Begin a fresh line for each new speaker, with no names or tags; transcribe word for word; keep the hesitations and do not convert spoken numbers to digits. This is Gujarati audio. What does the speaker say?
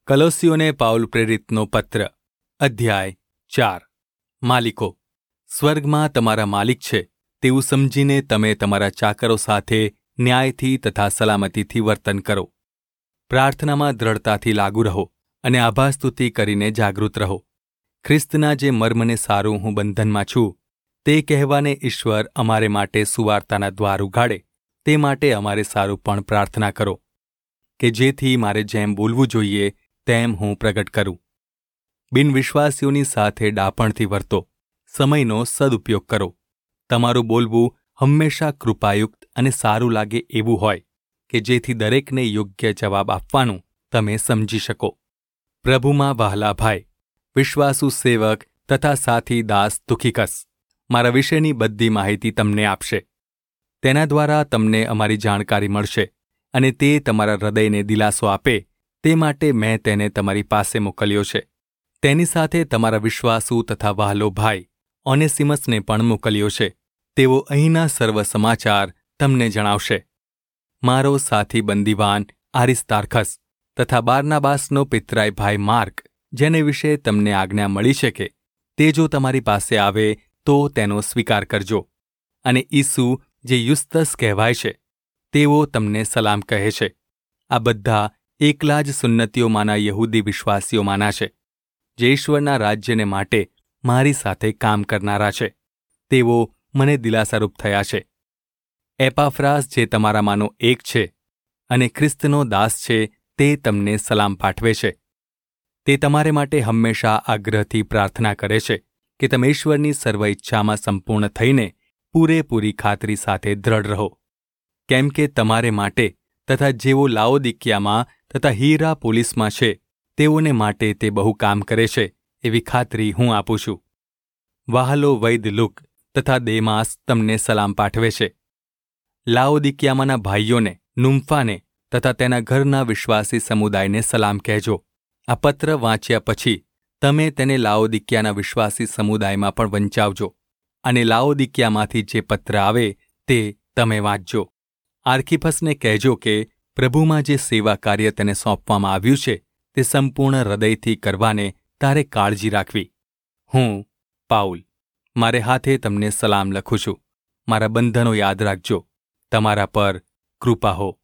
કલોસીઓને પાઉલ પ્રેરિતનો પત્ર અધ્યાય ચાર. માલિકો, સ્વર્ગમાં તમારા માલિક છે તેવું સમજીને તમે તમારા ચાકરો સાથે ન્યાયથી તથા સલામતીથી વર્તન કરો. પ્રાર્થનામાં દ્રઢતાથી લાગુ રહો અને આભાસ્તુતિ કરીને જાગૃત રહો. ખ્રિસ્તના જે મર્મને સારું હું બંધનમાં છું તે કહેવાને ઈશ્વર અમારે માટે સુવાર્તાના દ્વાર ઉઘાડે તે માટે અમારે સારું પણ પ્રાર્થના કરો, કે જેથી મારે જેમ બોલવું જોઈએ તેમ હું પ્રગટ કરું. બિનવિશ્વાસીઓની સાથે ડાપણથી વર્તો, સમયનો સદુપયોગ કરો. તમારું બોલવું હંમેશા કૃપાયુક્ત અને સારું લાગે એવું હોય, કે જેથી દરેકને યોગ્ય જવાબ આપવાનું તમે સમજી શકો. પ્રભુમાં વહાલા ભાઈ, વિશ્વાસુ સેવક તથા સાથી દાસ તુખિકસ મારા વિશેની બધી માહિતી તમને આપશે. તેના દ્વારા તમને અમારી જાણકારી મળશે અને તે તમારા હૃદયને દિલાસો આપે તે માટે મેં તેને તમારી પાસે મોકલ્યો છે. તેની સાથે તમારા વિશ્વાસુ તથા વહાલો ભાઈ ઓનેસિમસને પણ મોકલ્યો છે. તેઓ અહીંના સર્વ સમાચાર તમને જણાવશે. મારો સાથી બંદીવાન આરિસ્તાર્ખસ તથા બારનાબાસનો પિતરાઈ ભાઈ માર્ક, જેને વિશે તમને આજ્ઞા મળી છે કે તે જો તમારી પાસે આવે તો તેનો સ્વીકાર કરજો. અને ઈસુ જે યુસ્તસ કહેવાય છે તેઓ તમને સલામ કહે છે. આ બધા એકલા જ સુન્નતીઓમાંના યહૂદી વિશ્વાસીઓમાંના છે, જે ઈશ્વરના રાજ્યને માટે મારી સાથે કામ કરનારા છે. તેઓ મને દિલાસારૂપ થયા છે. એપાફ્રાસ જે તમારામાંનો એક છે અને ખ્રિસ્તનો દાસ છે તે તમને સલામ પાઠવે છે. તે તમારે માટે હંમેશા આગ્રહથી પ્રાર્થના કરે છે કે તમે ઈશ્વરની સર્વ ઈચ્છામાં સંપૂર્ણ થઈને પૂરેપૂરી ખાતરી સાથે દ્રઢ રહો. કેમ કે તમારે માટે તથા જેઓ લાઓદિકિયામાં તથા હિરાપોલિસમાં છે તેઓને માટે તે બહુ કામ કરે છે એવી ખાતરી હું આપું છું. વહાલો વૈદ લુક તથા દેમાસ તમને સલામ પાઠવે છે. લાઓદિકિયામાંના ભાઈઓને, નુમ્ફાને તથા તેના ઘરના વિશ્વાસી સમુદાયને સલામ કહેજો. આ પત્ર વાંચ્યા પછી તમે તેને લાઓદિકિયાના વિશ્વાસી સમુદાયમાં પણ વંચાવજો, અને લાઓદિકિયામાંથી જે પત્ર આવે તે તમે વાંચજો. આર્ખિપસને કહેજો કે પ્રભુમાં જે સેવા કાર્ય તેને સોંપવામાં આવ્યું છે તે સંપૂર્ણ હૃદયથી કરવાને તારે કાળજી રાખવી. હું પાઉલ મારે હાથે તમને સલામ લખું છું. મારા બંધનો યાદ રાખજો. તમારા પર કૃપા હો.